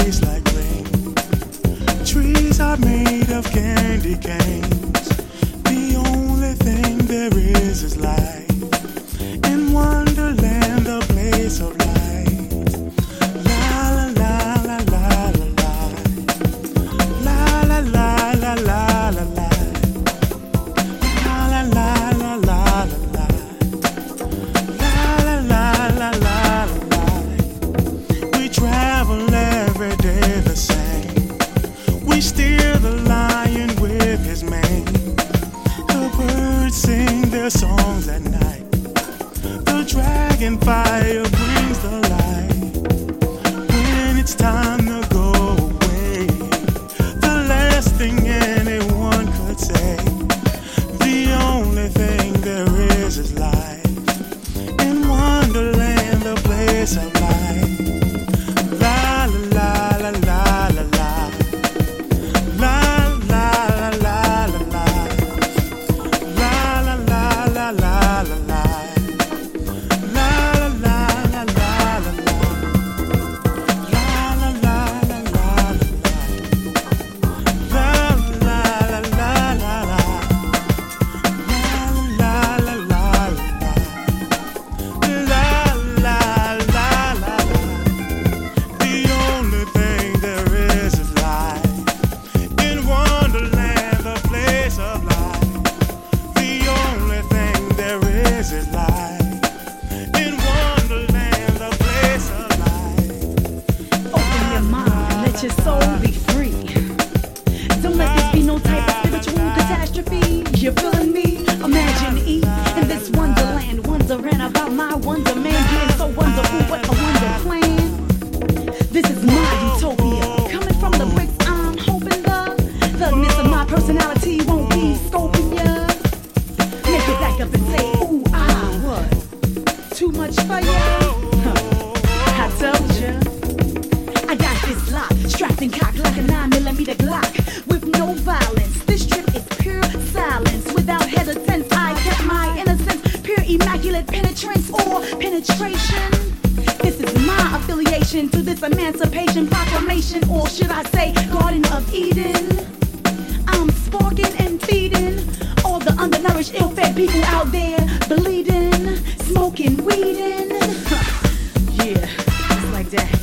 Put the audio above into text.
taste like rain. Trees are made of candy canes. The only thing there is light. In Wonderland, the place of light. La la la la la la la. La la la la la la la. La la la la la la la. La la la la la la. We travel every day the same. We steer the lion with his mane. The birds sing their songs at night. The dragon fire brings the light. When it's time to go away, the last thing anyone could say. The only thing there is life. In Wonderland, the place of light. La la la la la la. La la la la la. La la la la la la la. La la la la la la la. La la la la la la la. La la la la la la. La la la la la. La la la la la. The only thing there is life. In Wonderland, the place of life. The only thing there is life. In Wonderland, the place of life. Open your mind, let your soul be free. Don't let this be no type of spiritual catastrophe. You're feeling me? Imagine E in this wonderland, wondering about my wonder man being so wonderful. What a wonder plan! This is my utopia. Coming from the bricks, I'm hoping the miss of my personality won't be scoping ya. Make it back up and say, ooh, ah, what? Too much for ya? Huh. I told ya. I got this lock, strapped and cocked like a 9mm Glock. With no violence, this trip is pure silence. Without hesitance, I kept my innocence. Pure immaculate penetrance or penetration. This is my affiliation to this emancipation proclamation. Or should I say, Garden of Eden. I'm sparking and feeding all the undernourished, ill-fed people out there bleeding, smoking, weeding. Yeah, just like that.